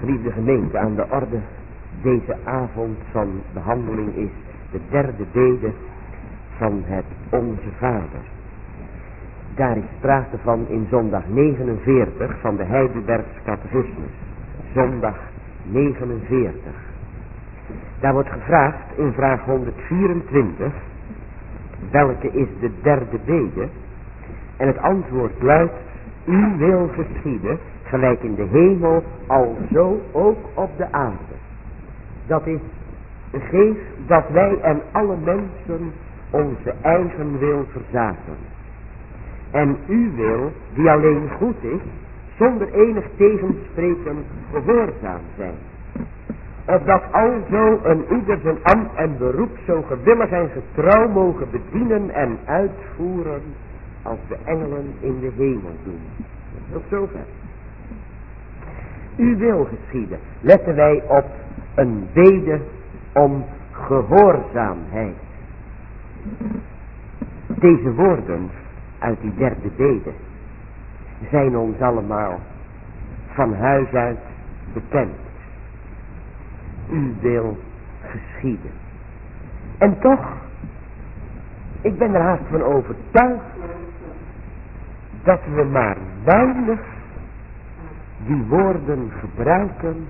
Geliefde gemeente, aan de orde deze avond van behandeling is de derde bede van het Onze Vader. Daar is sprake van in zondag 49 van de Heidelbergse Catechismus. Zondag 49. Daar wordt gevraagd in vraag 124, welke is de derde bede? En het antwoord luidt, uw wil geschieden, gelijk in de hemel, alzo ook op de aarde. Dat is, geef dat wij en alle mensen onze eigen wil verzaken. En uw wil, die alleen goed is, zonder enig tegenspreken gehoorzaam zijn. Opdat alzo een ieder zijn ambt en beroep zo gewillig en getrouw mogen bedienen en uitvoeren als de engelen in de hemel doen. Tot zover. Uw wil geschieden. Letten wij op een bede om gehoorzaamheid. Deze woorden uit die derde bede zijn ons allemaal van huis uit bekend. Uw wil geschieden. En toch, ik ben er haast van overtuigd dat we maar weinig die woorden gebruiken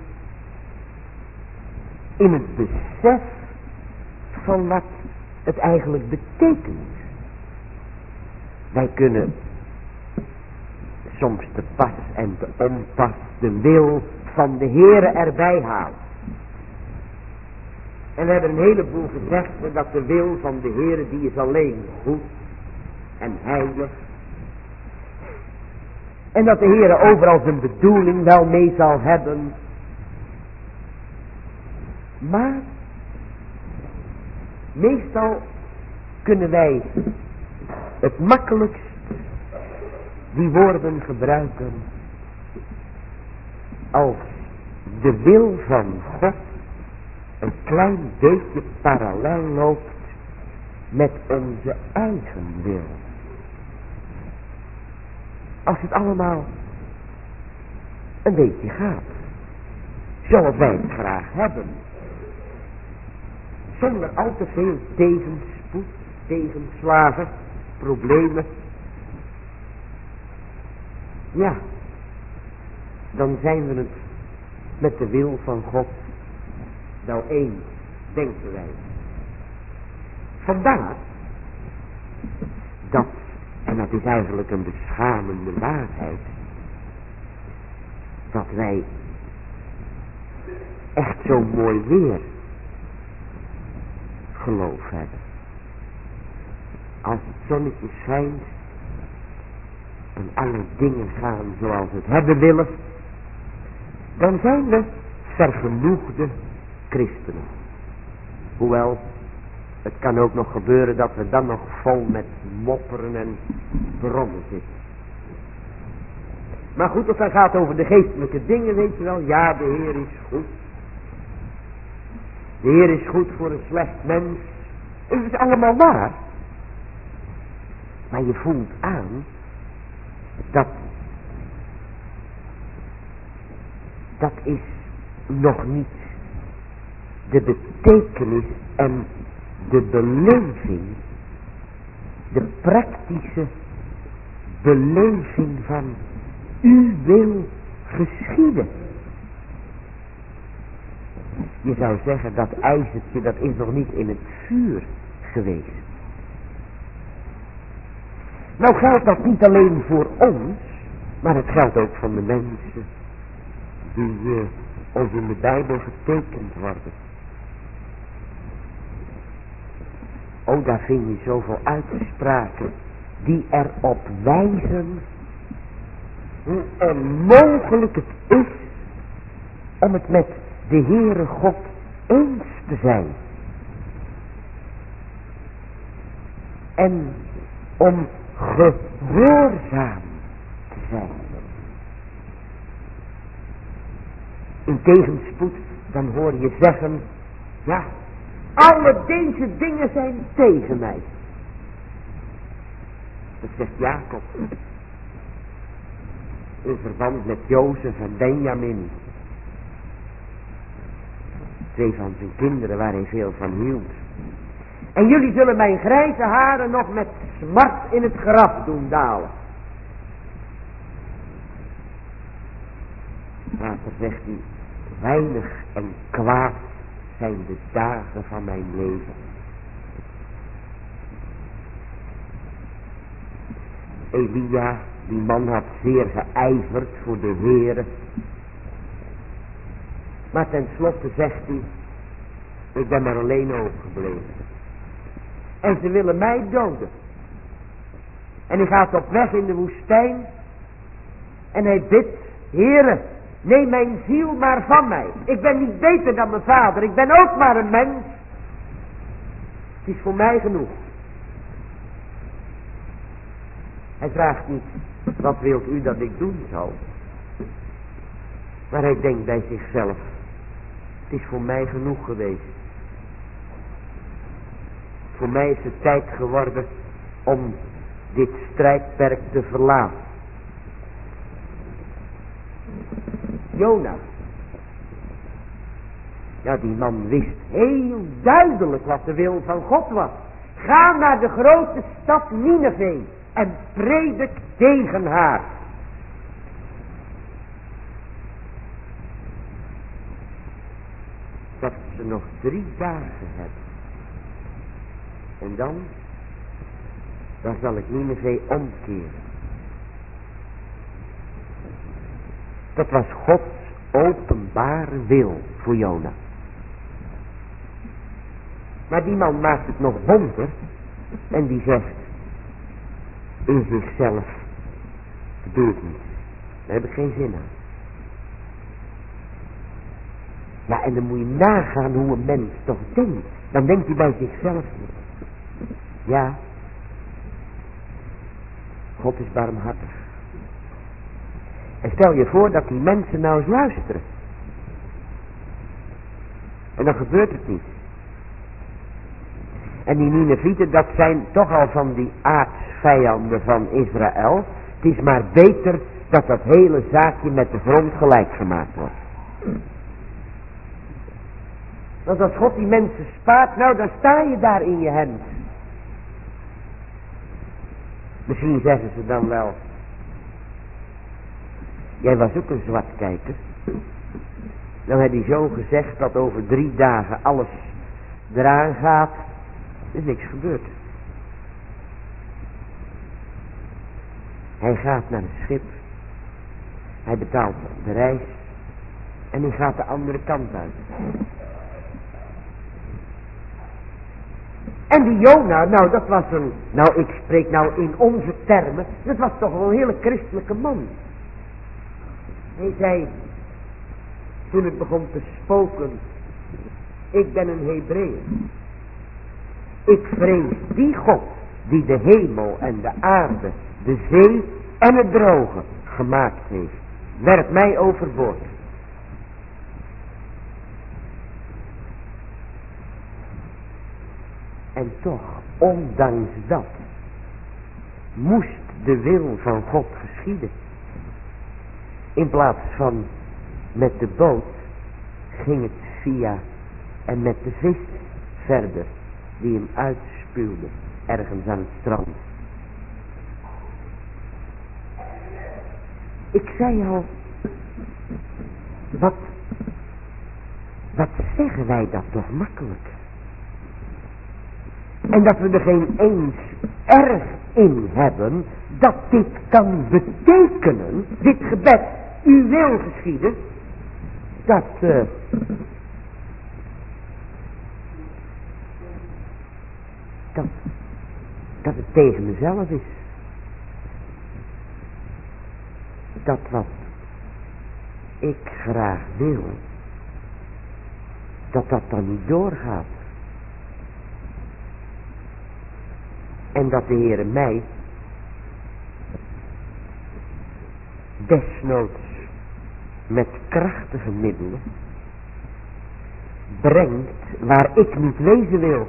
in het besef van wat het eigenlijk betekent. Wij kunnen soms te pas en te onpas de wil van de Heere erbij halen. En we hebben een heleboel gezegd dat de wil van de Heere die is alleen goed en heilig. En dat de Heere overal zijn bedoeling wel mee zal hebben. Maar meestal kunnen wij het makkelijkst die woorden gebruiken als de wil van God een klein beetje parallel loopt met onze eigen wil. Als het allemaal een beetje gaat, zoals wij het graag hebben, zonder al te veel tegenspoed, tegenslagen, problemen, ja, dan zijn we het met de wil van God wel eens, denken wij. Vandaar dat, en dat is eigenlijk een beschamende waarheid, dat wij echt zo mooi weer geloof hebben. Als het zonnetje schijnt en alle dingen gaan zoals we het hebben willen, dan zijn we vergenoegde christenen. Hoewel, het kan ook nog gebeuren dat we dan nog vol met mopperen en brommen zitten. Maar goed, als het gaat over de geestelijke dingen, weet je wel, ja, de Heer is goed. De Heer is goed voor een slecht mens. Het is allemaal waar. Maar je voelt aan dat is nog niet de betekenis en de beleving, de praktische beleving van uw wil geschieden. Je zou zeggen, dat ijzertje, dat is nog niet in het vuur geweest. Nou geldt dat niet alleen voor ons, maar het geldt ook voor de mensen die ons in de Bijbel getekend worden. Oh, daar vind je zoveel uitspraken die erop wijzen hoe onmogelijk het is om het met de Heere God eens te zijn. En om gehoorzaam te zijn. In tegenspoed, dan hoor je zeggen, ja, alle deze dingen zijn tegen mij. Dat zegt Jacob. In verband met Jozef en Benjamin. 2 van zijn kinderen waar hij veel van hield. En jullie zullen mijn grijze haren nog met smart in het graf doen dalen. Later zegt hij, weinig en kwaad zijn de dagen van mijn leven. Elia, die man had zeer geijverd voor de Heere. Maar tenslotte zegt hij, ik ben maar alleen overgebleven. En ze willen mij doden. En hij gaat op weg in de woestijn. En hij bidt, Heere, neem mijn ziel maar van mij. Ik ben niet beter dan mijn vader. Ik ben ook maar een mens. Het is voor mij genoeg. Hij vraagt niet, wat wilt u dat ik doen zal? Maar hij denkt bij zichzelf, het is voor mij genoeg geweest. Voor mij is het tijd geworden om dit strijdperk te verlaten. Jona. Ja, die man wist heel duidelijk wat de wil van God was. Ga naar de grote stad Nineve en predik tegen haar. Dat ze nog 3 dagen hebben. En dan zal ik Nineve omkeren. Dat was Gods openbare wil voor Jona. Maar die man maakt het nog bonter. En die zegt in zichzelf, dat doe ik niet. Daar heb ik geen zin aan. Ja, en dan moet je nagaan hoe een mens toch denkt. Dan denkt hij bij zichzelf, ja, God is barmhartig. En stel je voor dat die mensen nou eens luisteren. En dan gebeurt het niet. En die Ninevieten, dat zijn toch al van die aardsvijanden van Israël. Het is maar beter dat dat hele zaakje met de grond gelijk gemaakt wordt. Want als God die mensen spaart, nou dan sta je daar in je hemd. Misschien zeggen ze dan wel, jij was ook een zwartkijker. Dan heb hij zo gezegd dat over 3 dagen alles eraan gaat. Er is niks gebeurd. Hij gaat naar het schip. Hij betaalt de reis. En hij gaat de andere kant uit. En die Jona, nou dat was een, nou ik spreek nou in onze termen, dat was toch wel een hele christelijke man. Hij zei, toen het begon te spoken, ik ben een Hebreeër. Ik vrees die God die de hemel en de aarde, de zee en het droge gemaakt heeft. Werp mij overboord. En toch, ondanks dat, moest de wil van God geschieden. In plaats van met de boot ging het via en met de vis verder die hem uitspuwde ergens aan het strand. Ik zei al, wat zeggen wij dat toch makkelijk? En dat we er geen eens erg in hebben dat dit kan betekenen, dit gebed, uw wil geschieden, dat het tegen mezelf is. Dat wat ik graag wil, dat dan niet doorgaat. En dat de Heere mij desnoods met krachtige middelen brengt waar ik niet wezen wil.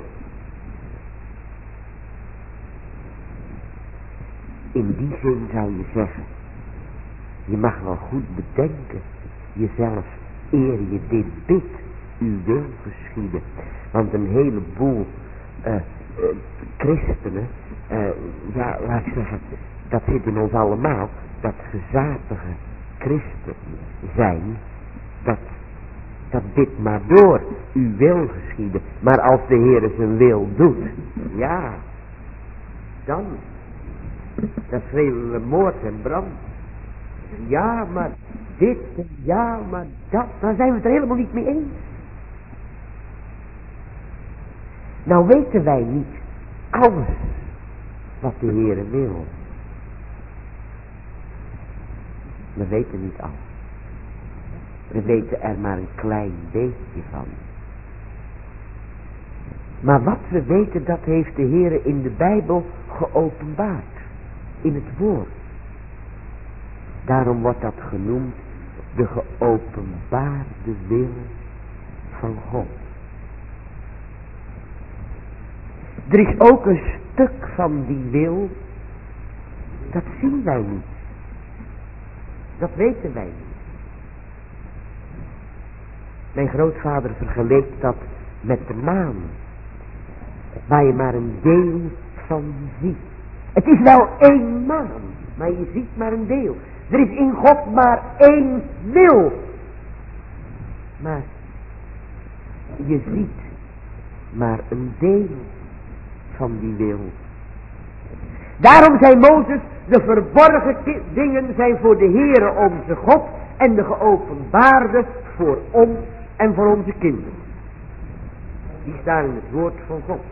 In die zin zou je zeggen, je mag wel goed bedenken, jezelf eer je dit bidt, uw wil geschieden. Want een heleboel christenen, ja, laat ik zeggen, dat zit in ons allemaal, dat gezatige christen zijn, dat bidt maar door, uw wil geschieden. Maar als de Heer zijn wil doet, ja, dan schreeuwen we moord en brand. Ja, maar dit, ja, maar dat, dan zijn we het er helemaal niet mee eens. Nou weten wij niet alles wat de Heere wil. We weten niet alles. We weten er maar een klein beetje van. Maar wat we weten, dat heeft de Heere in de Bijbel geopenbaard. In het woord. Daarom wordt dat genoemd de geopenbaarde wil van God. Er is ook een stuk van die wil, dat zien wij niet. Dat weten wij niet. Mijn grootvader vergeleek dat met de maan, waar je maar een deel van ziet. Het is wel één maan, maar je ziet maar een deel. Er is in God maar één wil. Maar je ziet maar een deel van die wil. Daarom zei Mozes, de verborgen dingen zijn voor de Heere onze God en de geopenbaarde voor ons en voor onze kinderen. Die staan in het woord van God.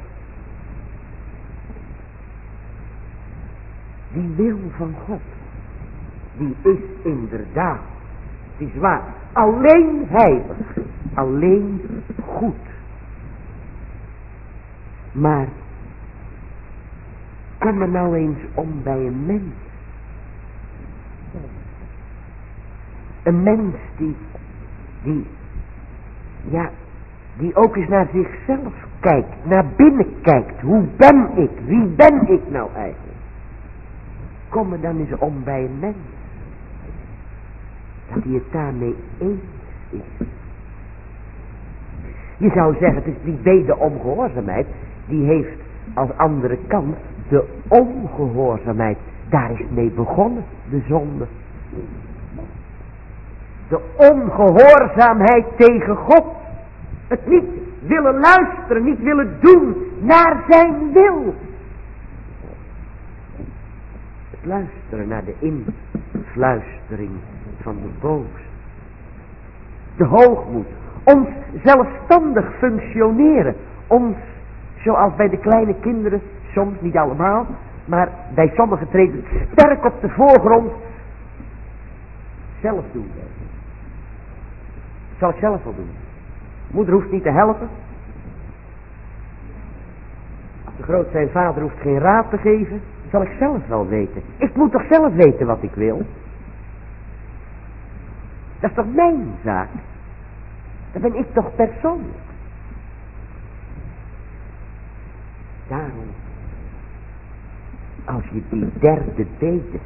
Die wil van God, die is inderdaad, die is waar, alleen heilig, alleen goed. Maar kom er nou eens om bij een mens. Een mens die ook eens naar zichzelf kijkt, naar binnen kijkt. Hoe ben ik? Wie ben ik nou eigenlijk? Kom er dan eens om bij een mens. Dat hij het daarmee eens is. Je zou zeggen, het is die wederomgehoorzaamheid, die heeft als andere kant de ongehoorzaamheid. Daar is mee begonnen, de zonde. De ongehoorzaamheid tegen God. Het niet willen luisteren, niet willen doen naar zijn wil. Het luisteren naar de influistering van de boos. De hoogmoed. Ons zelfstandig functioneren. Ons, zoals bij de kleine kinderen, soms niet allemaal, maar bij sommigen treedt het sterk op de voorgrond. Zelf doen. Zal ik zelf wel doen. Moeder hoeft niet te helpen. Als de groot zijn vader hoeft geen raad te geven, zal ik zelf wel weten. Ik moet toch zelf weten wat ik wil? Dat is toch mijn zaak? Dat ben ik toch persoonlijk? Daarom, als je die derde bede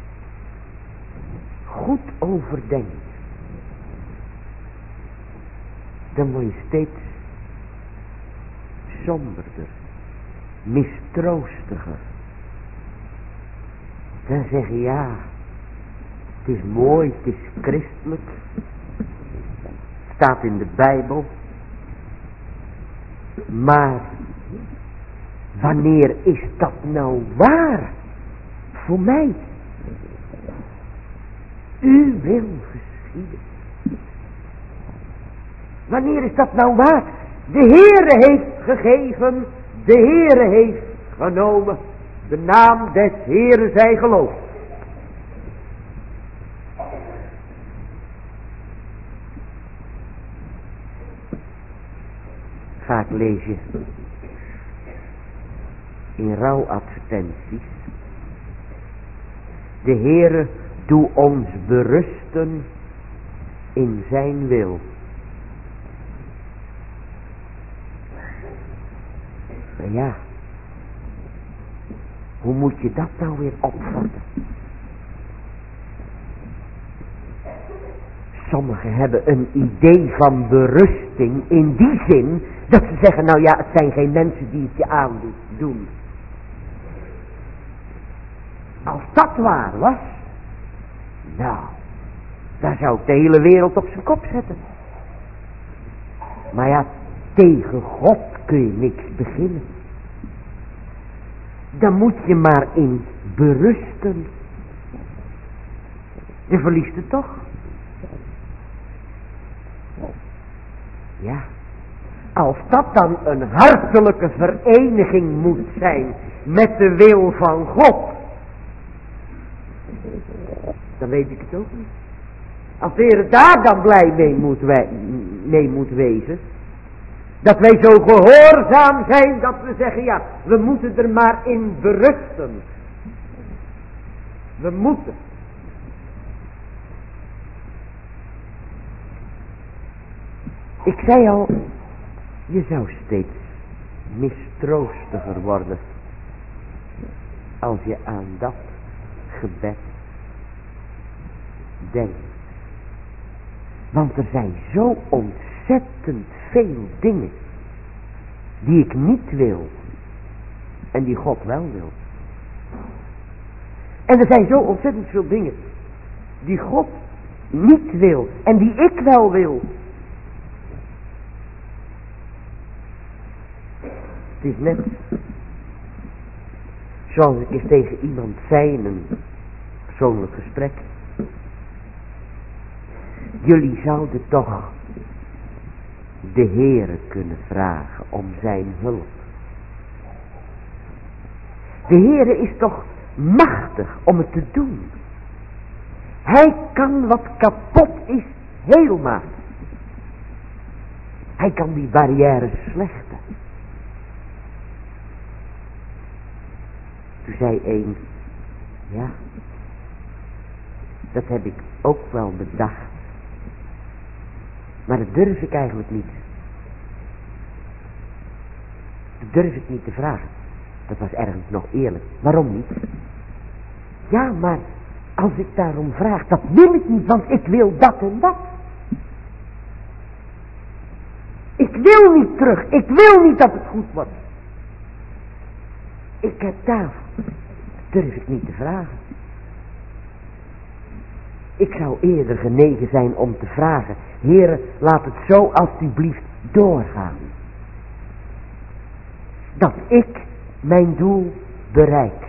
goed overdenkt, dan word je steeds somberder, mistroostiger. Dan zeg je ja, het is mooi, het is christelijk, staat in de Bijbel, maar wanneer is dat nou waar voor mij? U wil geschieden. Wanneer is dat nou waar? De Heere heeft gegeven, de Heere heeft genomen, de naam des Heeren zij geloofd. Vaak lees je in rouwadvertenties: de Heere doe ons berusten in zijn wil. Maar ja, hoe moet je dat nou weer opvatten? Sommigen hebben een idee van berusting in die zin dat ze zeggen, nou ja, het zijn geen mensen die het je aandoen. Als dat waar was, nou, daar zou ik de hele wereld op zijn kop zetten. Maar ja, tegen God kun je niks beginnen. Dan moet je maar in berusten. Je verliest het toch? Ja, als dat dan een hartelijke vereniging moet zijn met de wil van God, dan weet ik het ook niet. Als de Heer daar dan blij mee moet wezen, dat wij zo gehoorzaam zijn dat we zeggen, ja, we moeten er maar in berusten. We moeten. Ik zei al, je zou steeds mistroostiger worden als je aan dat gebed denkt. Want er zijn zo ontzettend veel dingen die ik niet wil en die God wel wil. En er zijn zo ontzettend veel dingen die God niet wil en die ik wel wil. Het is net zoals ik eens tegen iemand zei in een persoonlijk gesprek. Jullie zouden toch de Heere kunnen vragen om zijn hulp. De Heere is toch machtig om het te doen. Hij kan wat kapot is heel maken. Hij kan die barrières slechten. Toen zei een, ja, dat heb ik ook wel bedacht. Maar dat durf ik eigenlijk niet. Dat durf ik niet te vragen. Dat was ergens nog eerlijk. Waarom niet? Ja, maar als ik daarom vraag, dat wil ik niet, want ik wil dat en dat. Ik wil niet terug. Ik wil niet dat het goed wordt. Ik heb tafel. Dat durf ik niet te vragen. Ik zou eerder genegen zijn om te vragen, Heere, laat het zo alstublieft doorgaan. Dat ik mijn doel bereik.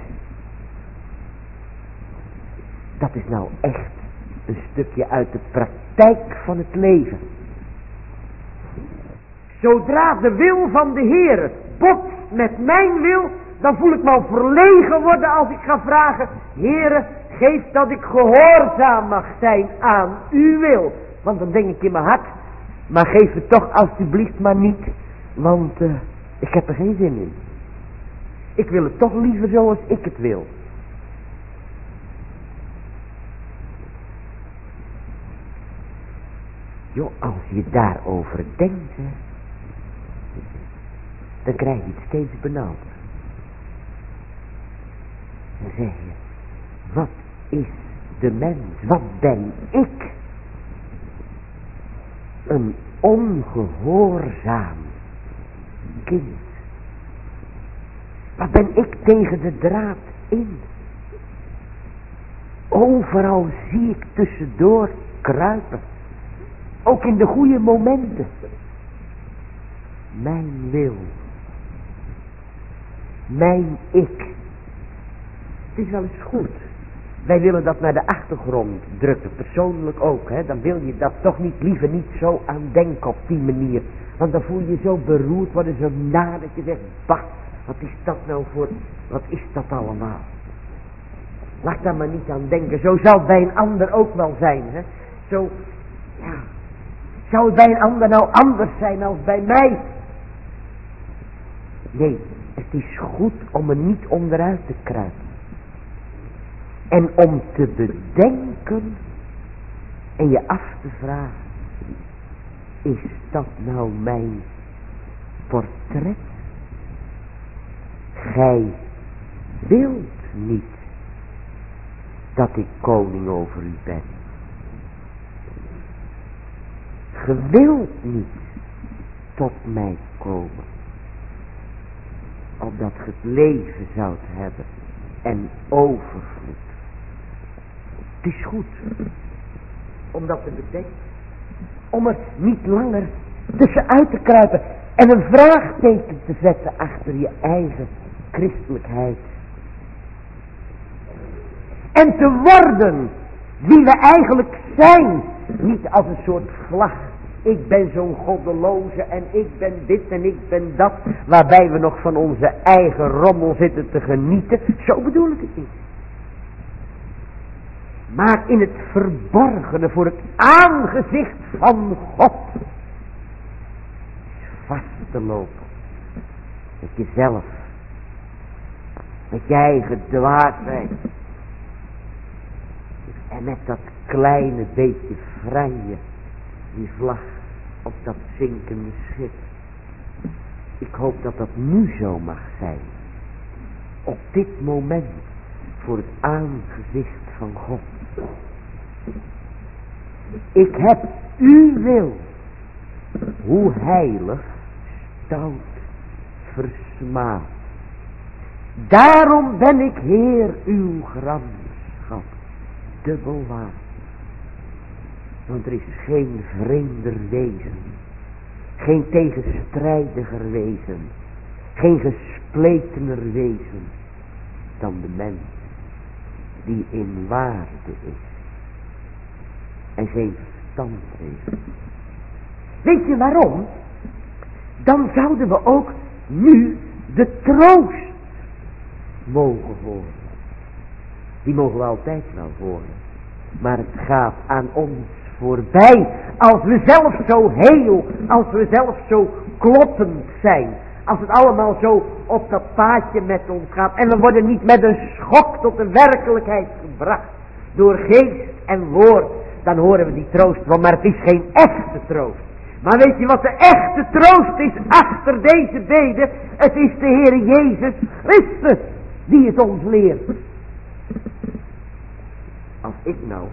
Dat is nou echt een stukje uit de praktijk van het leven. Zodra de wil van de Heere botst met mijn wil, dan voel ik me al verlegen worden als ik ga vragen, Heere, geef dat ik gehoorzaam mag zijn aan uw wil. Want dan denk ik in mijn hart, maar geef het toch alstublieft maar niet, want ik heb er geen zin in. Ik wil het toch liever zoals ik het wil. Joh, als je daarover denkt, hè, dan krijg je het steeds benauwder. Dan zeg je, wat is de mens? Wat ben ik? Een ongehoorzaam kind. Wat ben ik tegen de draad in? Overal zie ik tussendoor kruipen. Ook in de goede momenten. Mijn wil. Mijn ik. Het is wel eens goed. Wij willen dat naar de achtergrond drukken, persoonlijk ook. Hè? Dan wil je dat toch liever niet zo aan denken op die manier. Want dan voel je je zo beroerd worden, zo na dat je zegt, bah, wat is dat nou voor, wat is dat allemaal? Laat daar maar niet aan denken. Zo zou het bij een ander ook wel zijn. Hè? Zo, ja, zou het bij een ander nou anders zijn dan bij mij? Nee, het is goed om er niet onderuit te kruipen. En om te bedenken en je af te vragen, is dat nou mijn portret? Gij wilt niet dat ik koning over u ben. Ge wilt niet tot mij komen, opdat ge het leven zoudt hebben en overvloed. Het is goed om dat te bedenken, om er niet langer tussenuit te kruipen en een vraagteken te zetten achter je eigen christelijkheid. En te worden wie we eigenlijk zijn, niet als een soort vlag. Ik ben zo'n goddeloze en ik ben dit en ik ben dat, waarbij we nog van onze eigen rommel zitten te genieten. Zo bedoel ik het niet. Maar in het verborgene voor het aangezicht van God vast te lopen. Met jezelf. Met je eigen dwaasheid. En met dat kleine beetje vrije, die vlag op dat zinkende schip. Ik hoop dat dat nu zo mag zijn. Op dit moment. Voor het aangezicht van God. Ik heb uw wil. Hoe heilig, stout, versmaad. Daarom ben ik Heer uw gramschap. Dubbel waar. Want er is geen vreemder wezen. Geen tegenstrijdiger wezen. Geen gespletener wezen. Dan de mens. Die in waarde is. En geen verstand heeft. Weet je waarom? Dan zouden we ook nu de troost mogen horen. Die mogen we altijd wel horen. Maar het gaat aan ons voorbij. Als we zelf zo heel, als we zelf zo kloppend zijn. Als het allemaal zo op dat paadje met ons gaat. En we worden niet met een schok tot de werkelijkheid gebracht. Door geest en woord. Dan horen we die troost wel. Maar het is geen echte troost. Maar weet je wat de echte troost is achter deze bede? Het is de Heer Jezus Christus die het ons leert. Als ik nou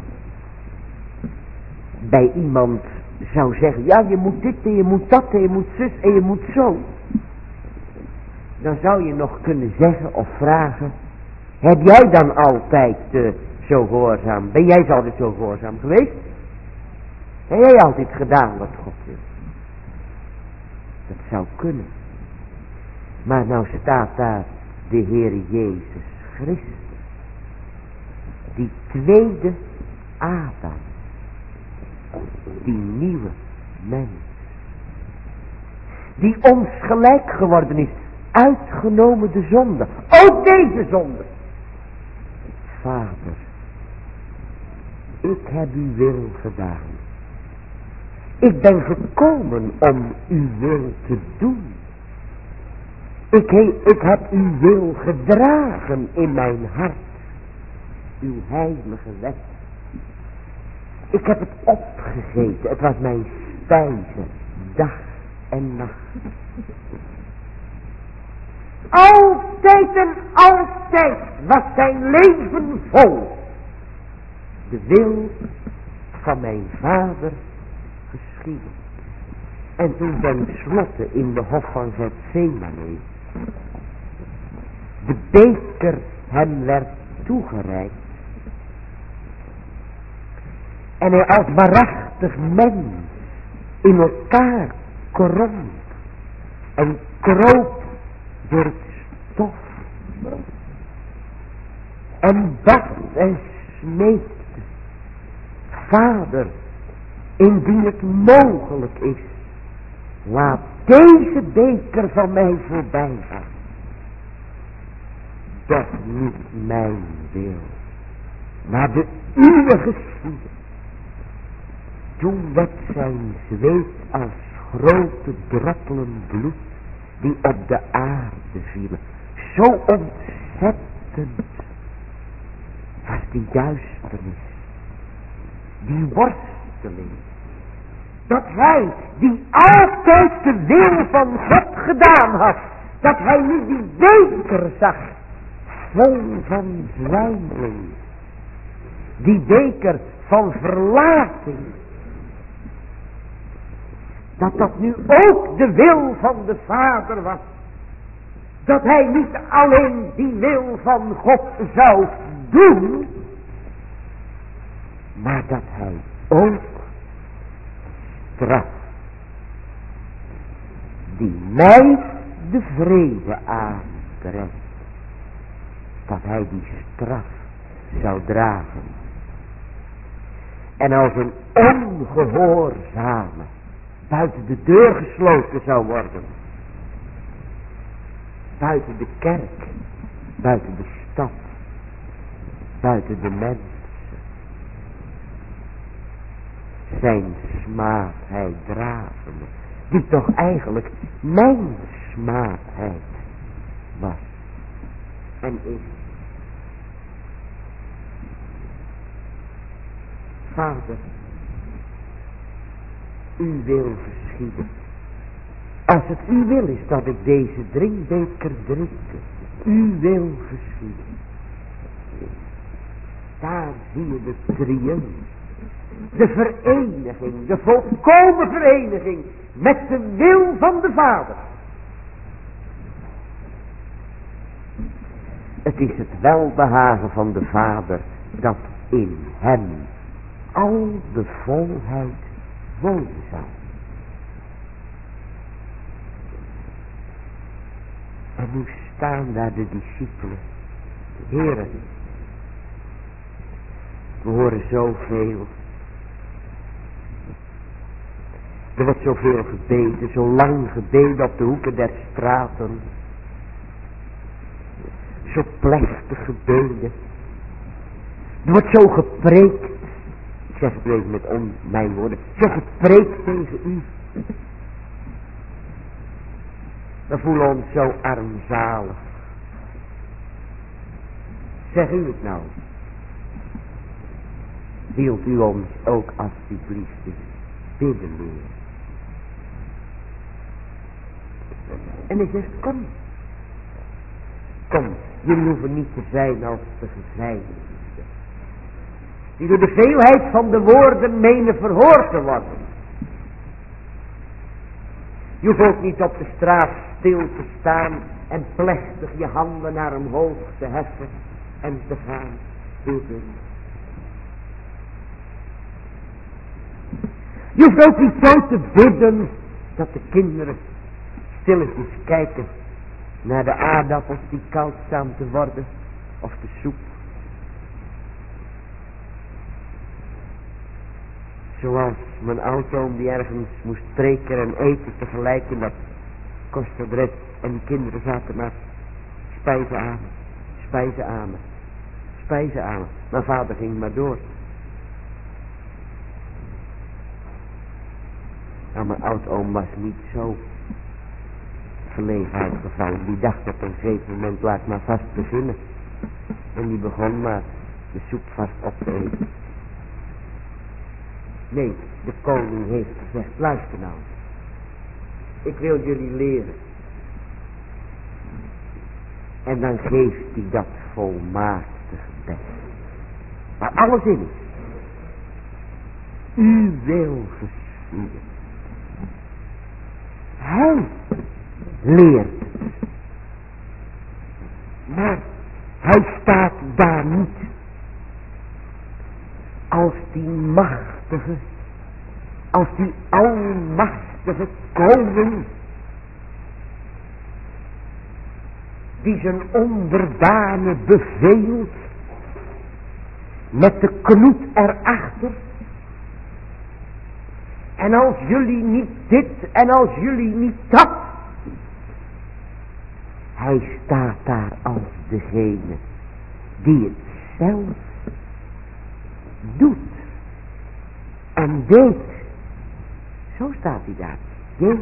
bij iemand zou zeggen, ja je moet dit en je moet dat en je moet zus en je moet zo. Dan zou je nog kunnen zeggen of vragen, heb jij dan altijd zo gehoorzaam, ben jij altijd zo gehoorzaam geweest? Heb jij altijd gedaan wat God wil? Dat zou kunnen. Maar nou staat daar de Heer Jezus Christus. Die tweede Adam. Die nieuwe mens. Die ons gelijk geworden is. Uitgenomen de zonde. Ook deze zonde. Vader. Ik heb uw wil gedaan. Ik ben gekomen om uw wil te doen. Ik heb uw wil gedragen in mijn hart. Uw heilige wet. Ik heb het opgegeten. Het was mijn spijze. Dag en nacht. Altijd en altijd was zijn leven vol. De wil van mijn vader geschieden. En toen tenslotte in de hof van Gethsemane de beker hem werd toegereikt. En hij als waarachtig mens in elkaar kromp en kroop door het stof. En bad en smeekte, Vader, indien het mogelijk is, laat deze beker van mij voorbij gaan. Doch niet mijn wil, maar de uwe geschieden. Toen werd zijn zweet als grote druppelen bloed die op de aarde vielen. Zo ontzettend was die duisternis, die worsteling. Dat hij, die altijd de wil van God gedaan had, dat hij nu die beker zag, vol van zwijmeling. Die beker van verlating. dat dat nu ook de wil van de Vader was. Dat hij niet alleen die wil van God zou doen, maar dat hij ook straf, die mij de vrede aanbrengt, dat hij die straf zou dragen. En als een ongehoorzame buiten de deur gesloten zou worden. Buiten de kerk, buiten de stad, buiten de mensen. Zijn smaad hij dragen, die toch eigenlijk mijn smaadheid was en is. Vader, uw wil geschieden. Als het uw wil is dat ik deze drinkbeker drinke, uw wil geschieden. Daar zie je de triumf, de vereniging, de volkomen vereniging met de wil van de Vader. Het is het welbehagen van de Vader dat in hem al de volheid wonen zou. En nu staan daar de discipelen. Heren, we horen zoveel. Er wordt zoveel gebeden, zo lang gebeden op de hoeken der straten. Zo plechtig gebeden. Er wordt zo gepreekt. Ik zeg het even met mijn woorden. Zo gepreekt tegen u. We voelen ons zo armzalig. Zeg u het nou. Wilt u ons ook alsjeblieft bidden leren. En hij zegt, kom. Kom, jullie hoeven niet te zijn als de geveiligden. Die door de veelheid van de woorden menen verhoord te worden. Je hoeft ook niet op de straat stil te staan en plechtig je handen naar omhoog te heffen en te gaan bidden. Je hoeft ook niet zo te bidden dat de kinderen stilletjes kijken naar de aardappels die koud staan te worden of de soep. Zoals mijn oud-oom die ergens moest preken en eten tegelijk in dat kostadres. En die kinderen zaten maar spijzen aan, spijzen aan, spijzen aan. Mijn vader ging maar door. Nou, mijn oud-oom was niet zo verlegen uitgevallen. Die dacht op een gegeven moment, laat maar vast beginnen. En die begon maar de soep vast op te eten. Nee, de koning heeft gezegd, luister nou. Ik wil jullie leren. En dan geeft hij dat volmaakte gebed. Waar alles in is. U wil geschieden. Hij leert. Maar hij staat daar niet als die machtige, als die almachtige koning, die zijn onderdanen beveelt, met de knoet erachter. En als jullie niet dit en als jullie niet dat. Hij staat daar als degene die het zelf doet en deed. Zo staat hij daar. Deed.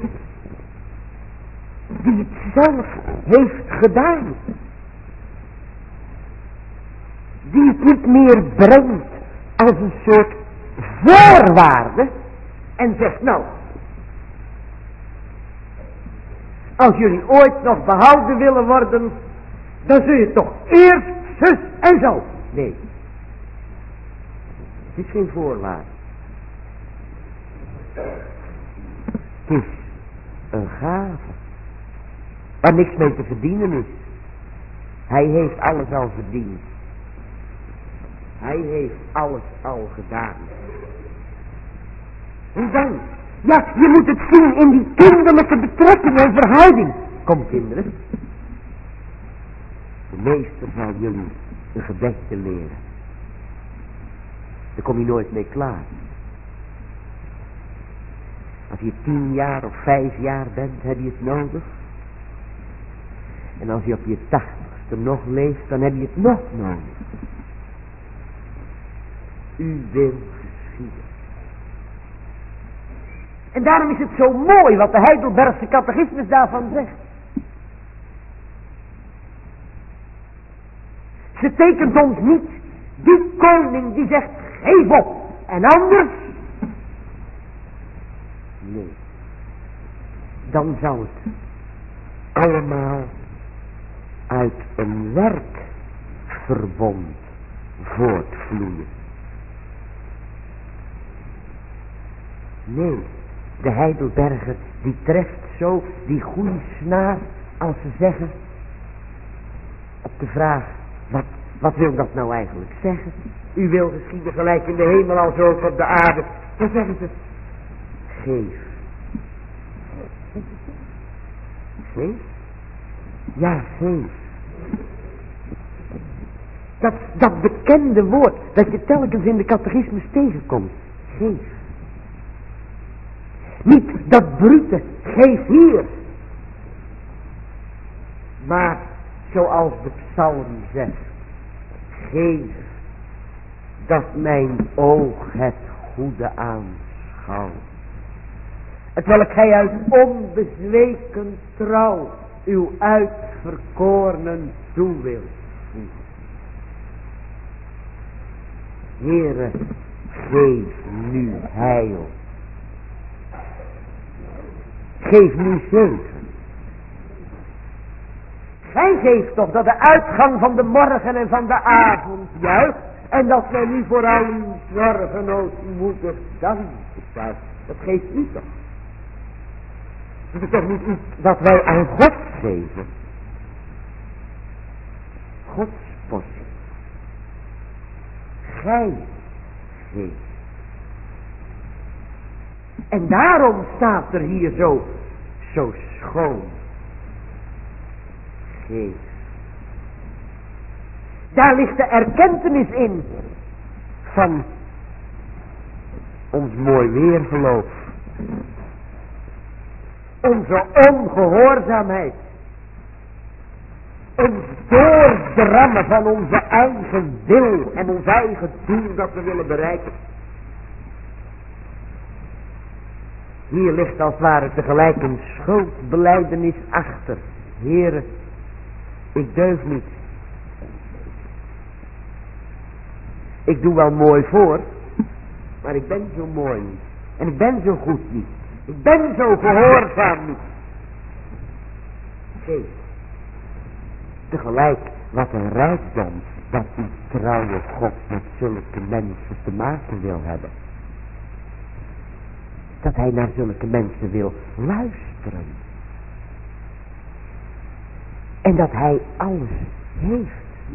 Die het zelf heeft gedaan. Die het niet meer brengt als een soort voorwaarde. En zegt, nou, als jullie ooit nog behouden willen worden, dan zul je toch eerst zus en zo. Nee. Het is geen voorwaarde. Het is een gave. Waar niks mee te verdienen is. Hij heeft alles al verdiend. Hij heeft alles al gedaan. En dan? Ja, je moet het zien in die kinderlijke betrekking en verhouding. Kom kinderen. De meester zal jullie een gebedje leren. Daar kom je nooit mee klaar. Als je 10 jaar of 5 jaar bent, heb je het nodig. En als je op je 80ste nog leeft, dan heb je het nog nodig. U wil geschieden. En daarom is het zo mooi wat de Heidelbergse catechismus daarvan zegt. Ze tekent ons niet die koning die zegt geef op en anders. Nee. Dan zou het allemaal uit een werkverbond voortvloeien. Nee, de Heidelberger die treft zo die goede snaar als ze zeggen op de vraag, wat wil dat nou eigenlijk zeggen? U wil geschieden gelijk in de hemel als ook op de aarde. Dan zeggen ze, geef. Geef? Ja, geef. Dat bekende woord dat je telkens in de catechismus tegenkomt. Geef. Niet dat brute, geef hier. Maar zoals de psalm zegt, geef dat mijn oog het goede aanschouwt. Hetwelk gij uit onbezweken trouw uw uitverkorenen toe wilt voegen. Heere, geef nu heil. Geef nu zegen. Gij geeft toch dat de uitgang van de morgen en van de avond juicht. En dat wij nu voor al uw zorgen ootmoedig danken. Dat geeft u toch. Het is toch niet iets dat wij aan God geven. Gods portie. Gij geeft. En daarom staat er hier zo schoon. Geef. Daar ligt de erkentenis in van ons mooi weergeloof. Onze ongehoorzaamheid. Ons doordrammen van onze eigen wil en ons eigen doel dat we willen bereiken. Hier ligt als het ware tegelijk een schuldbelijdenis achter. Heere, ik deug niet. Ik doe wel mooi voor, maar ik ben zo mooi niet. En ik ben zo goed niet. Ik ben zo gehoorzaam niet. Geef. Tegelijk, wat een rijkdom dat die trouwe God met zulke mensen te maken wil hebben. Dat hij naar zulke mensen wil luisteren. En dat hij alles heeft.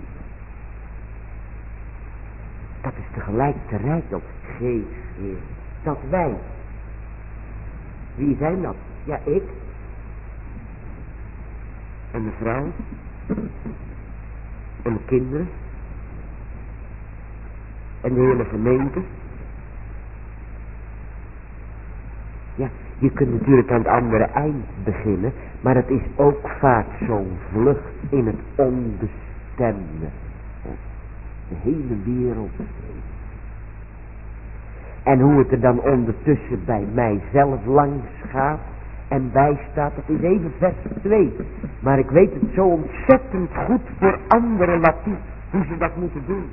Dat is tegelijk de rijkdom. Geef, Heer. Dat wij. Wie zijn dat? Ja, ik. En mijn vrouw. En mijn kinderen. En de hele gemeente. Ja, je kunt natuurlijk aan het andere eind beginnen, maar het is ook vaak zo'n vlucht in het onbestemde. De hele wereld. En hoe het er dan ondertussen bij mijzelf langs gaat en bijstaat, dat is even vers 2. Maar ik weet het zo ontzettend goed voor anderen Latief, hoe ze dat moeten doen.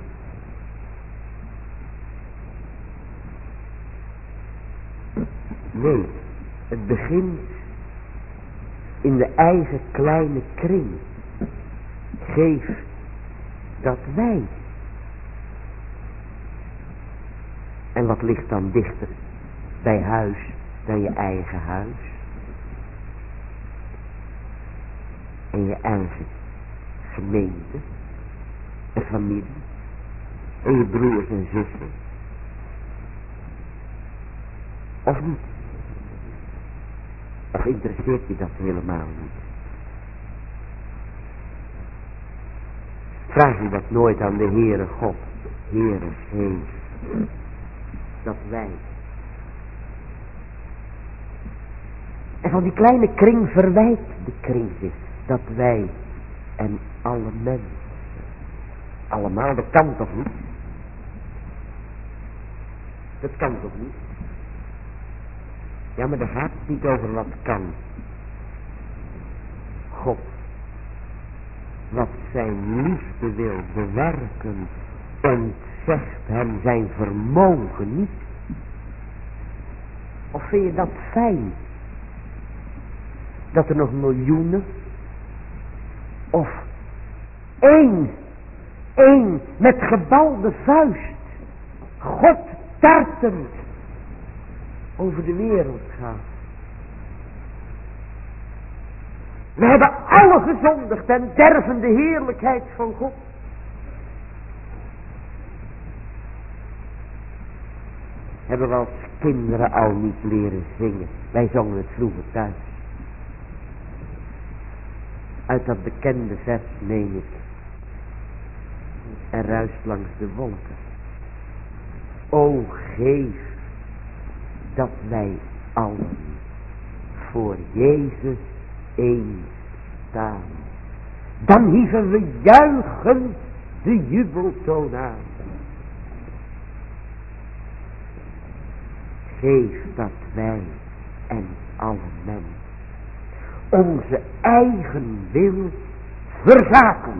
Nee, het begint in de eigen kleine kring. Geef dat wij. En wat ligt dan dichter bij huis dan je eigen huis. En je eigen gemeente. En familie. En je broers en zussen. Of niet? Of interesseert je dat helemaal niet? Vraag je dat nooit aan de Heere God. Heere, geef dat wij. En van die kleine kring verwijt de kring zich. Dat wij en alle mensen. Allemaal, dat kan toch niet? Dat kan toch niet? Ja, maar daar gaat het niet over wat kan. God, wat zijn liefde wil bewerken, ontzegt hem zijn vermogen niet. Of vind je dat fijn? Dat er nog miljoenen, of één met gebalde vuist, God tartend, over de wereld gaat. We hebben alle gezondigd en derven de heerlijkheid van God. Hebben we als kinderen al niet leren zingen. Wij zongen het vroeger thuis. Uit dat bekende vers meen ik. Er ruist langs de wolken. O geef dat wij allen voor Jezus eens staan. Dan hieven we juichend de jubeltoon aan. Geef dat wij en alle mensen onze eigen wil verzaken.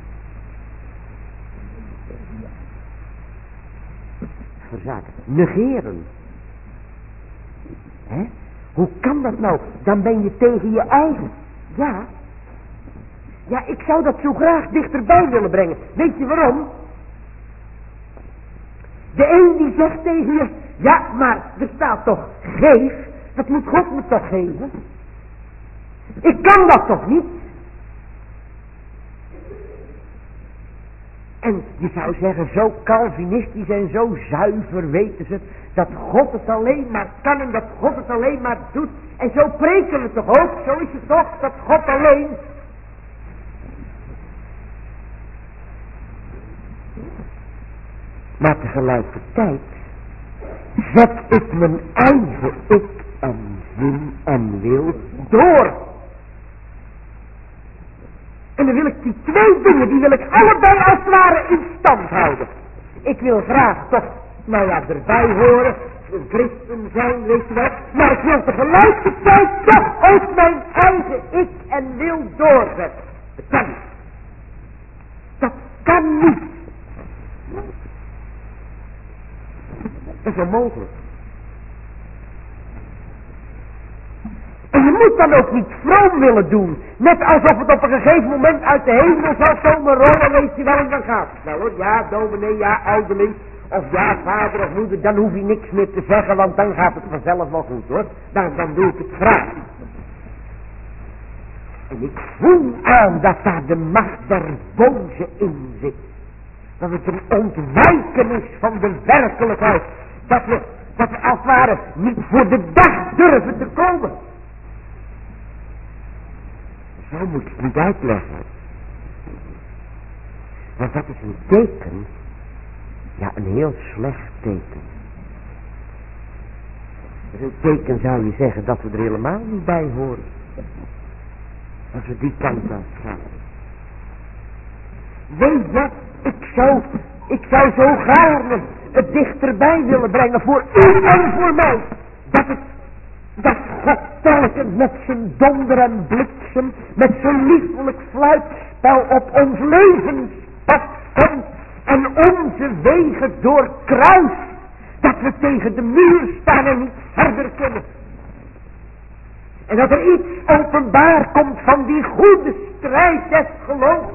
Verzaken. Negeren. Hè? Hoe kan dat nou? Dan ben je tegen je eigen. Ja. Ja, ik zou dat zo graag dichterbij willen brengen. Weet je waarom? De een die zegt tegen je, ja, maar er staat toch geef. Dat moet God me toch geven? Ik kan dat toch niet? En je zou zeggen, zo calvinistisch en zo zuiver weten ze dat God het alleen maar kan en dat God het alleen maar doet. En zo preken we toch ook, zo is het toch, dat God alleen. Maar tegelijkertijd zet ik mijn eigen ik en zin en wil door. En dan wil ik die twee dingen, die wil ik allebei als het ware in stand houden. Ik wil graag toch, nou ja, erbij horen, een christen zijn, weet je wel. Maar ik wil tegelijkertijd toch ook mijn eigen ik en wil doorzetten. Dat kan niet. Dat kan niet. Dat is onmogelijk. En je moet dan ook niet vroom willen doen. Net alsof het op een gegeven moment uit de hemel zal komen rollen, weet je wel, en dan gaat het wel hoor. Ja, dominee, ja, ouderling, of ja, vader of moeder, dan hoef je niks meer te zeggen, want dan gaat het vanzelf wel goed hoor. Dan doe ik het graag. En ik voel aan dat daar de macht der boze in zit. Dat het een ontwijken is van de werkelijkheid. Dat we als het ware niet voor de dag durven te komen. Zo moet je het niet uitleggen. Want dat is een teken. Ja, een heel slecht teken. Dat is een teken, zou je zeggen, dat we er helemaal niet bij horen. Als we die kant uit gaan. Weet je, ik zou zo graag het dichterbij willen brengen voor u en voor mij. Dat God telkens met zijn donder en bliksem, met zijn liefelijk fluitspel op ons levenspad komt en onze wegen doorkruist. Dat we tegen de muur staan en niet verder kunnen. En dat er iets openbaar komt van die goede strijd des geloofs.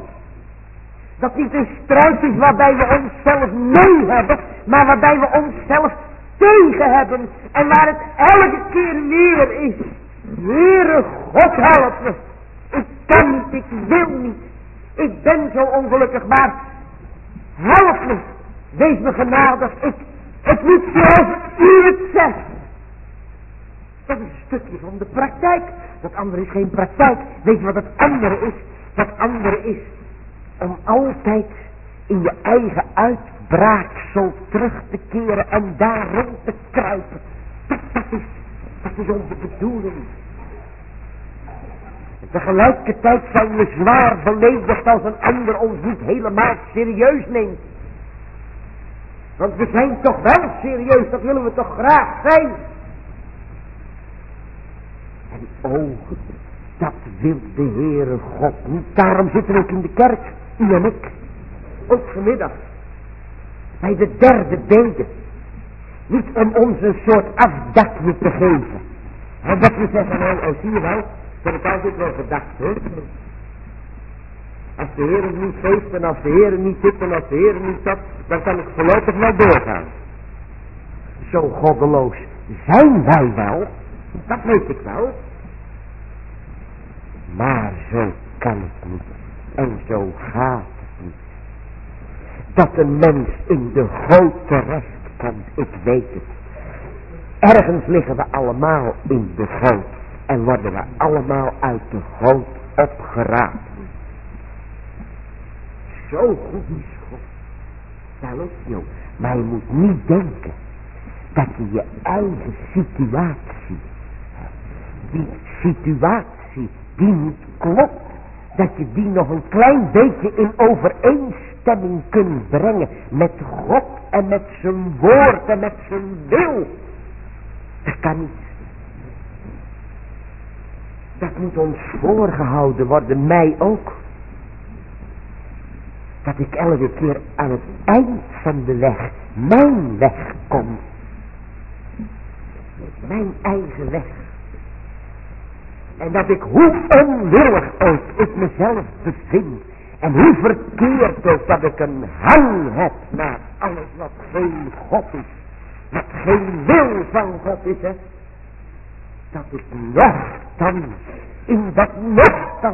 Dat niet een strijd is waarbij we onszelf mee hebben, maar waarbij we onszelf tegen hebben en waar het elke keer weer is. Heere God, help me. Ik kan niet, ik wil niet. Ik ben zo ongelukkig, maar help me. Wees me genadig. Het moet zoals u het zegt. Dat is een stukje van de praktijk. Dat andere is geen praktijk. Weet je wat het andere is? Dat andere is om altijd in je eigen uitbraaksel terug te keren en daar rond te kruipen. Dat is onze bedoeling. En tegelijkertijd zijn we zwaar beledigd als een ander ons niet helemaal serieus neemt. Want we zijn toch wel serieus, dat willen we toch graag zijn. En dat wil de Heere God niet. Daarom zitten we ook in de kerk, u en ik. Ook vanmiddag. Bij de derde bede. Niet om ons een soort afdakje te geven. En dat we zeggen, nou, zie je wel, dat heb ik altijd wel gedacht, hoor. Als de Heer het niet geeft en als de Heer niet dit en als de Heer niet dat, dan kan ik voorlopig wel doorgaan. Zo goddeloos zijn wij wel, dat weet ik wel. Maar zo kan het niet en zo gaat het niet. Dat een mens in de goot terechtkomt, ik weet het. Ergens liggen we allemaal in de goot en worden we allemaal uit de goot opgeraapt. Zo goed is God. Wel ook, joh. Maar je moet niet denken dat je je eigen situatie, die situatie die niet klopt, dat je die nog een klein beetje in overeenstemming kunt brengen met God en met zijn woord en met zijn wil. Dat kan niet. Dat moet ons voorgehouden worden, mij ook. Dat ik elke keer aan het eind van de weg, mijn weg kom. Mijn eigen weg. En dat ik, hoe onwillig ook ik mezelf bevind. En hoe verkeerd ook dat ik een hang heb naar alles wat geen God is. Wat geen wil van God is, hè. Dat ik nochtans, in dat nochtans,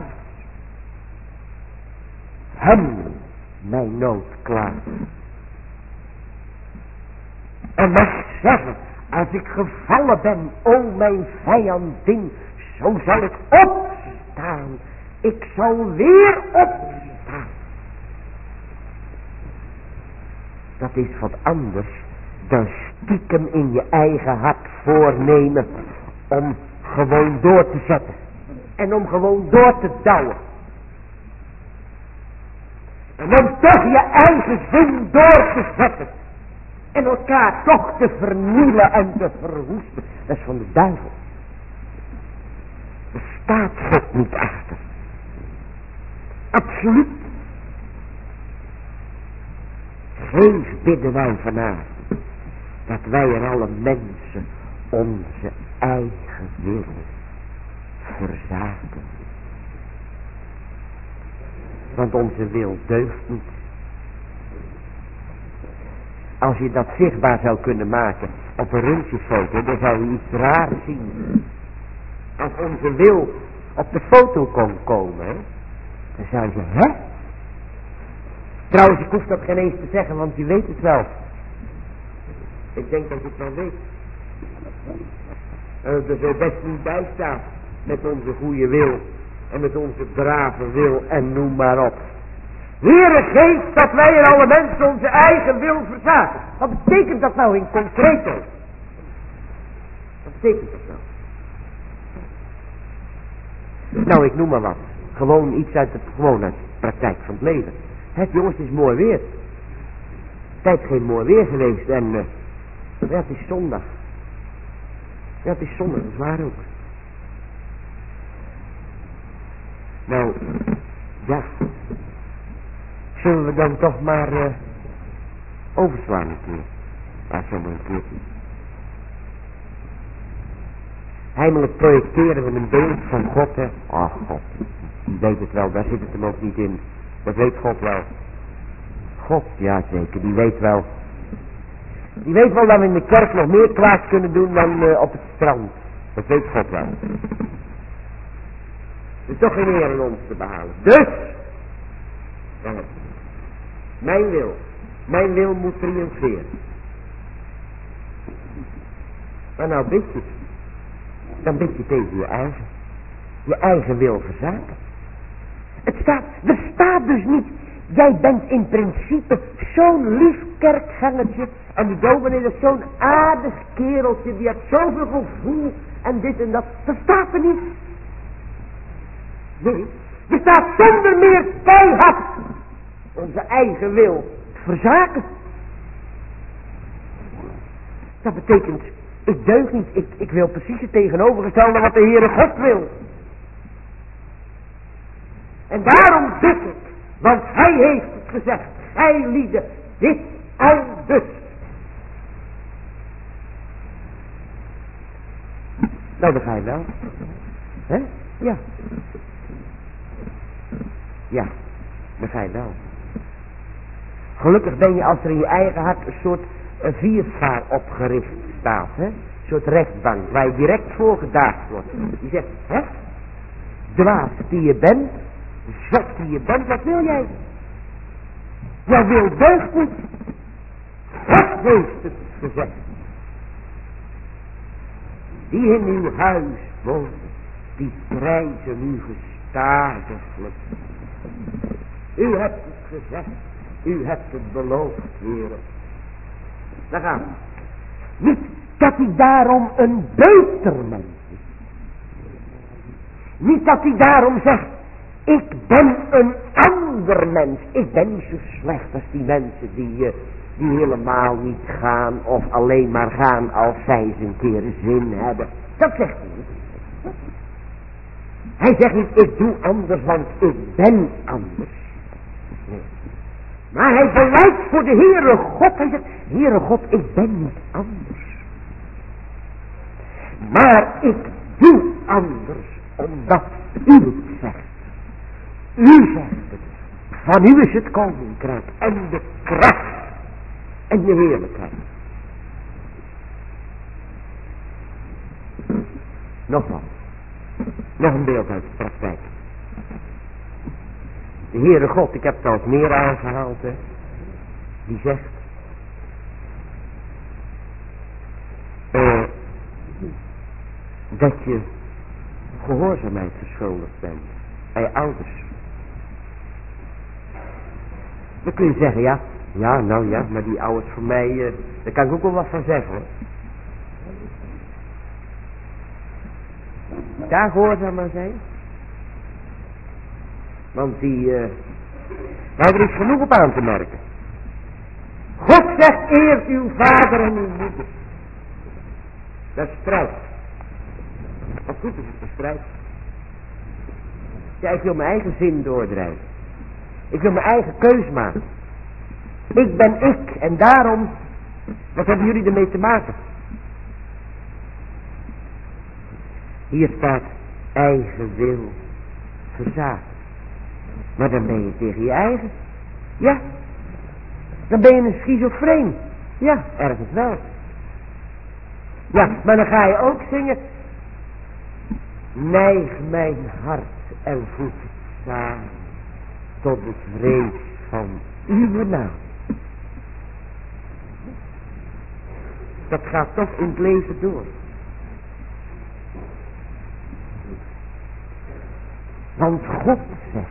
hem mijn nood klaar. En mag zeggen, als ik gevallen ben, o mijn vijandin, zo zal ik opstaan. Ik zal weer opstaan. Dat is wat anders dan stiekem in je eigen hart voornemen om gewoon door te zetten. En om gewoon door te douwen. En om toch je eigen zin door te zetten. En elkaar toch te vernielen en te verwoesten. Dat is van de duivel. Er staat God niet achter. Absoluut. Geef, bidden wij vanavond, dat wij er alle mensen onze eigen wil verzaken. Want onze wil deugt niet. Als je dat zichtbaar zou kunnen maken op een röntgenfoto, dan zou je iets raars zien. Als onze wil op de foto kon komen, hè, dan zou je, hè? Trouwens, ik hoef dat geen eens te zeggen, want je weet het wel. Ik denk dat je het wel weet. Er zo best niet bij staat met onze goede wil en met onze brave wil en noem maar op. Heere, geef dat wij in alle mensen onze eigen wil verzaken. Wat betekent dat nou in concreto? Wat betekent dat nou? Nou, ik noem maar wat. Gewoon iets uit de praktijk van het leven. Het jongens, het is mooi weer. Tijd geen mooi weer geweest en ja, het is zondag. Ja, het is zondag, dat is waar ook. Nou, ja. Zullen we dan toch maar overslaan een keer? Ja, zomaar een keertje. Heimelijk projecteren we een beeld van God, hè. Oh, God. Die weet het wel, daar zit het hem ook niet in. Dat weet God wel. God, ja zeker, die weet wel. Die weet wel dat we in de kerk nog meer kwaad kunnen doen dan op het strand. Dat weet God wel. Er is toch geen eer in ons te behalen. Dus, mijn wil moet triomferen. Maar nou bid je, dan bid je tegen je eigen wil verzaken. Er staat dus niet, jij bent in principe zo'n lief kerkgangertje en die dominee is zo'n aardig kereltje, die heeft zoveel gevoel en dit en dat. Dat staat er niet. Nee, er staat zonder meer keihard onze eigen wil verzaken. Dat betekent, ik deug niet, ik wil precies het tegenovergestelde wat de Heere God wil. En daarom bid ik, want hij heeft het gezegd, gij lieden, dit al dus. Nou, dat ga je wel. Hè? Ja. Ja, dat ga je wel. Gelukkig ben je als er in je eigen hart een soort vierschaar opgericht staat, hè? Een soort rechtbank, waar je direct voor gedaagd wordt. Die zegt, hè? Dwaas die je bent, zot die je bent, wat wil jij? Jij wil deugt niet. God heeft het gezegd. Die in uw huis wonen, die prijzen u gestadiglijk. U hebt het gezegd, u hebt het beloofd, heren. Daar gaan we. Niet dat hij daarom een beter mens is. Niet dat hij daarom zegt, ik ben een ander mens. Ik ben niet zo slecht als die mensen die helemaal niet gaan of alleen maar gaan als zij eens een keer zin hebben. Dat zegt hij niet. Hij zegt niet, ik doe anders, want ik ben anders. Nee. Maar hij beleidt voor de Heere God. Hij zegt, Heere God, ik ben niet anders. Maar ik doe anders, omdat u het zegt. U zegt het. Van u is het koninkrijk en de kracht en de heerlijkheid. Nog wat. Nog een beeld uit de praktijk. De Heere God, ik heb het al eens meer aangehaald, hè, die zegt, dat je gehoorzaamheid verschuldigd bent aan je ouders. Dan kun je zeggen, ja, maar die ouders voor mij, daar kan ik ook wel wat van zeggen, hoor. Daar gehoorzaam aan zijn. Want er is genoeg op aan te merken. God zegt, eert uw vader en uw moeder. Dat is strijd. Wat goed is het een strijd. Ja, ik wil mijn eigen zin doordrijven. Ik wil mijn eigen keus maken. Ik ben ik en daarom, wat hebben jullie ermee te maken? Hier staat eigen wil verzaken. Maar dan ben je tegen je eigen. Ja. Dan ben je een schizofreen. Ja, ergens wel. Ja, maar dan ga je ook zingen. Neig mijn hart en voeten samen tot het vrees van uw naam. Dat gaat toch in het leven door. Want God zegt,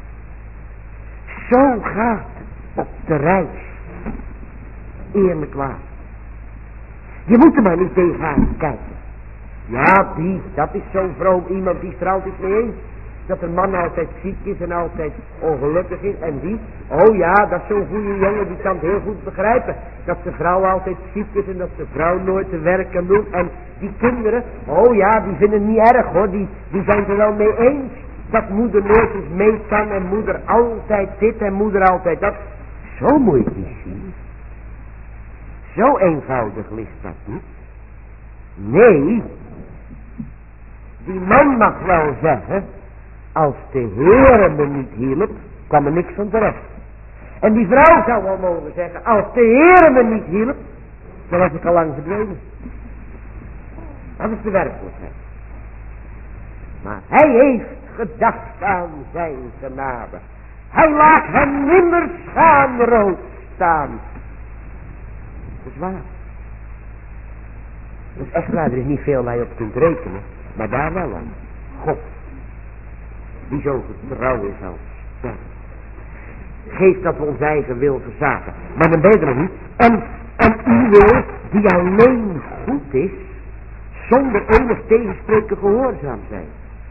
zo gaat het op de reis. Eerlijk waar. Je moet er maar niet tegenaan kijken. Ja, dat is zo'n vroom iemand die er altijd mee eens. Dat een man altijd ziek is en altijd ongelukkig is. En die, oh ja, dat is zo'n goede jongen, die kan het heel goed begrijpen. Dat zijn vrouw altijd ziek is en dat zijn vrouw nooit te werk kan doen. En die kinderen, oh ja, die vinden het niet erg hoor, die zijn het er wel mee eens. Dat moeder nooit eens mee kan en moeder altijd dit en moeder altijd dat. Zo moet je het niet zien. Zo eenvoudig ligt dat niet. Nee, die man mag wel zeggen, als de Heere me niet hielp, kwam er niks van terecht. En die vrouw zou wel mogen zeggen, als de Heere me niet hielp, dan was ik al lang verdwenen. Dat is de werkelijkheid. Maar hij heeft gedacht aan zijn genade. Hij laat hem nimmer schaamrood staan. Dat is waar. Dat is echt waar, er is niet veel waar je op kunt rekenen. Maar daar wel aan. God. Die zo getrouw is als sterk. Geeft dat we ons eigen wil verzaken. Maar dan ben je er nog niet. En uw wil, die alleen goed is, zonder enig tegenspreken gehoorzaam zijn.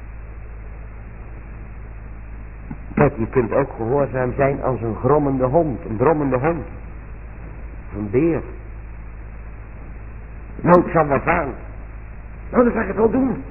Kijk, je kunt ook gehoorzaam zijn als een grommende hond, een brommende hond. Een beer. Nou, ik zal wel gaan. Nou, dan ga ik het wel doen.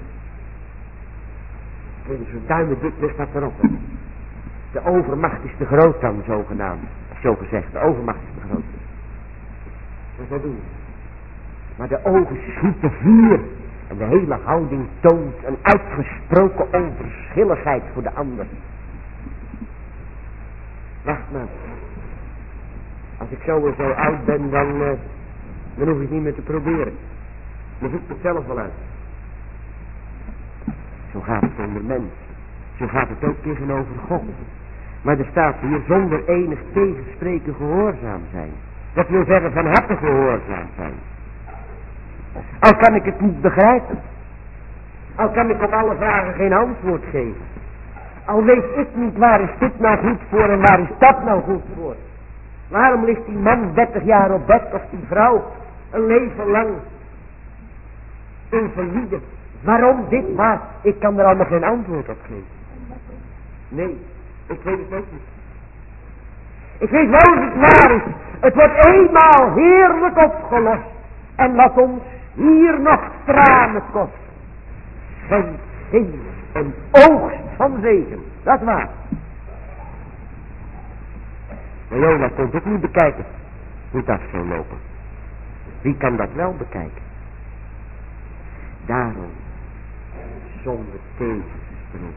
Kijk, zo'n duimendik ligt dat erop. Hè. De overmacht is te groot dan, zogenaamd. Zo gezegd, de overmacht is te groot. Dat zal doen. Maar de ogen schieten vuur. En de hele houding toont een uitgesproken onverschilligheid voor de ander. Wacht maar. Als ik zo oud ben, dan hoef ik het niet meer te proberen. Dan zoek ik het zelf wel uit. Zo gaat het onder mensen. Zo gaat het ook tegenover God. Maar er staat hier zonder enig tegenspreken gehoorzaam zijn. Dat wil zeggen van harte gehoorzaam zijn. Al kan ik het niet begrijpen. Al kan ik op alle vragen geen antwoord geven. Al weet ik niet waar is dit nou goed voor en waar is dat nou goed voor. Waarom ligt die man 30 jaar op bed of die vrouw een leven lang invalide? Waarom dit maar? Ik kan er allemaal geen antwoord op geven. Nee, ik weet het ook niet. Ik weet wel dat het waar is. Het wordt eenmaal heerlijk opgelost. En laat ons hier nog tranen kosten. Schenk geen een oogst van zegen. Dat is waar. Maar Jona kon het niet bekijken hoe dat zou lopen. Wie kan dat wel bekijken? Daarom, zonder tegenspreken.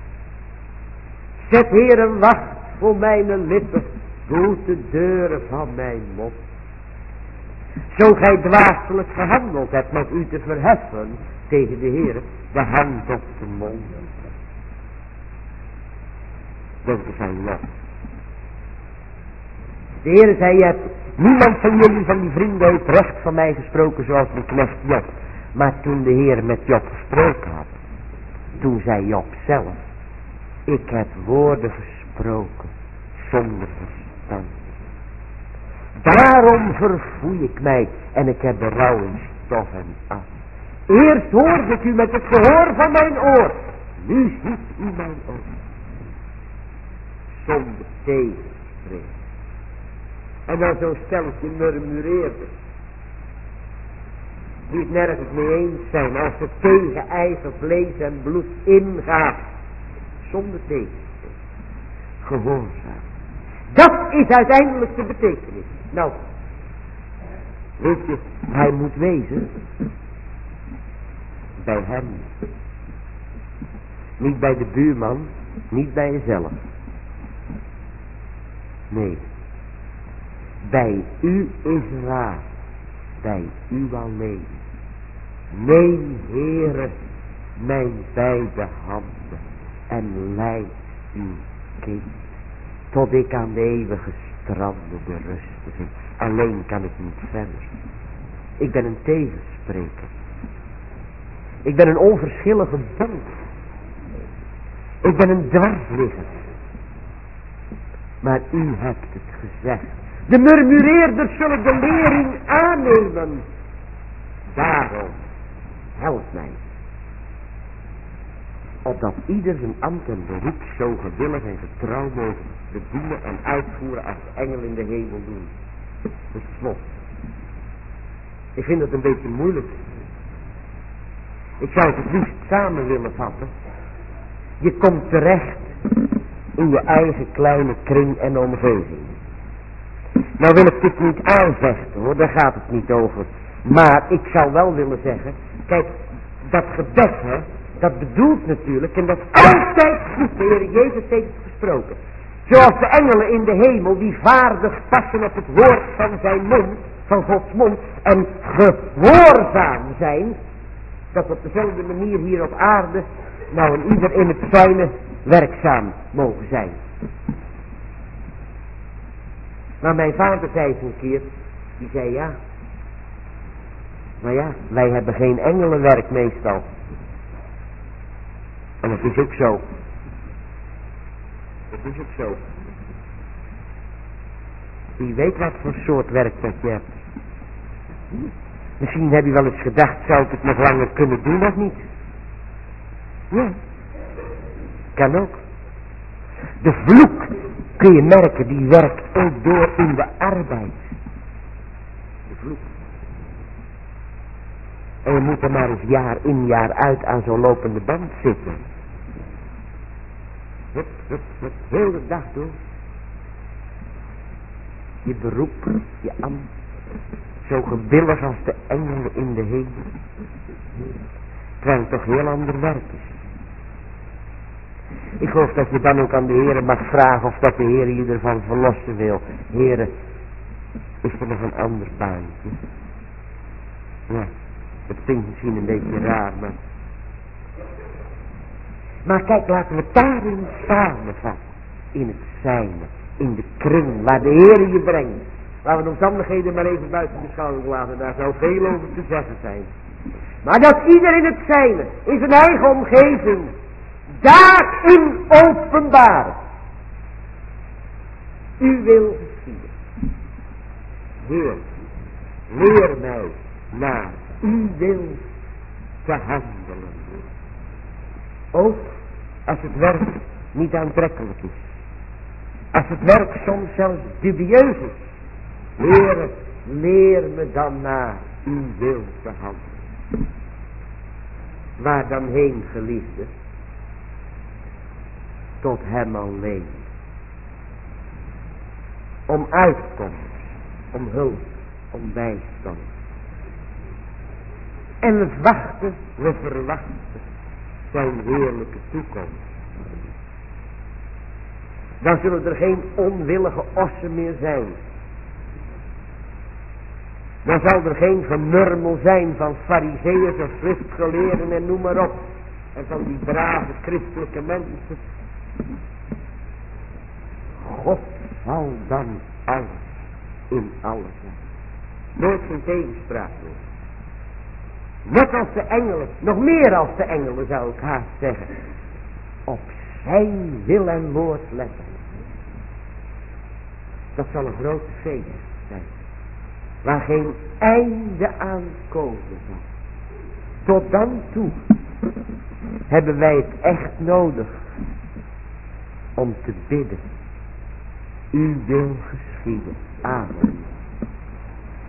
Zet Heer een wacht voor mijn lippen, doet de deuren van mijn mond. Zo gij dwaaselijk gehandeld hebt met u te verheffen tegen de Heer, de hand op de mond. Denk eens aan lot. De Heer zei, je hebt niemand van jullie, van die vrienden, heeft recht van mij gesproken zoals mijn knecht Job. Maar toen de Heer met Job gesproken had, toen zei Job zelf, ik heb woorden gesproken zonder verstand. Daarom verfoei ik mij en ik heb berouw in stof en af. Eerst hoorde ik u met het gehoor van mijn oor, nu ziet u mijn oor. Zonder tegenspreken. En dan zo'n stelletje murmureerders, die het nergens mee eens zijn, als het tegen eigen vlees en bloed ingaat, zonder tegenspreken. Gehoorzaam. Dat is uiteindelijk de betekenis. Nou, weet je, hij moet wezen bij hem. Niet bij de buurman, niet bij jezelf. Nee. Bij u is raad, bij u alleen. Neem, Heere, mijn beide handen en leid uw kind, tot ik aan de eeuwige stranden de rust vind. Alleen kan ik niet verder. Ik ben een tegenspreker. Ik ben een onverschillige bond. Ik ben een dwarsligger. Maar u hebt het gezegd. De murmureerders zullen de lering aannemen. Daarom, help mij. Opdat ieder zijn ambt en beroep zo gewillig en getrouw mogen bedienen en uitvoeren als de engelen in de hemel doen. Dus slot. Ik vind het een beetje moeilijk. Ik zou het liefst samen willen vatten. Je komt terecht in je eigen kleine kring en omgeving. Nou wil ik dit niet aanvechten hoor, daar gaat het niet over. Maar ik zou wel willen zeggen, kijk, dat gebed hè, dat bedoelt natuurlijk, en dat is altijd goed, de Heer Jezus heeft het gesproken. Zoals de engelen in de hemel, die vaardig passen op het woord van zijn mond, van Gods mond en gehoorzaam zijn, dat op dezelfde manier hier op aarde nou en ieder in het zijne werkzaam mogen zijn. Maar mijn vader zei eens een keer, die zei ja, maar ja, wij hebben geen engelenwerk meestal. En dat is ook zo. Dat is ook zo. Wie weet wat voor soort werk dat je hebt. Misschien heb je wel eens gedacht, zou ik het nog langer kunnen doen of niet? Ja, kan ook. De vloek kun je merken, die werkt ook door in de arbeid. De vloek. En je moet er maar eens jaar in jaar uit aan zo'n lopende band zitten. Hup, heel de dag door. Je beroep, je ambt, zo gewillig als de engelen in de hemel. Terwijl het toch heel ander werk is. Ik geloof dat je dan ook aan de Heere mag vragen of dat de Heere je ervan verlossen wil. Heere, is er nog een ander baantje? Ja, het klinkt misschien een beetje raar, maar kijk, laten we daarin samenvatten. In het zijne, in de kring waar de Heere je brengt. Laten we de omstandigheden maar even buiten beschouwing laten, daar zou veel over te zeggen zijn. Maar dat ieder in het zijne, in zijn eigen omgeving, daarin openbaar. U wil geschieden. Heer, leer mij naar uw wil te handelen. Ook als het werk niet aantrekkelijk is. Als het werk soms zelfs dubieus is. Heer, leer me dan naar uw wil te handelen. Waar dan heen, geliefde? Tot hem alleen. Om uitkomst, om hulp, om bijstand. En we verwachten zijn heerlijke toekomst. Dan zullen er geen onwillige ossen meer zijn. Dan zal er geen gemurmel zijn van farizeeërs of schriftgeleerden en noem maar op. En van die brave christelijke mensen. God zal dan alles in alles zijn. Nooit geen tegenspraak meer. Net als de engelen, nog meer als de engelen zou ik haast zeggen. Op zijn wil en woord letten. Dat zal een grote feest zijn. Waar geen einde aan komen zal. Tot dan toe hebben wij het echt nodig om te bidden. U wil geschieden. Amen.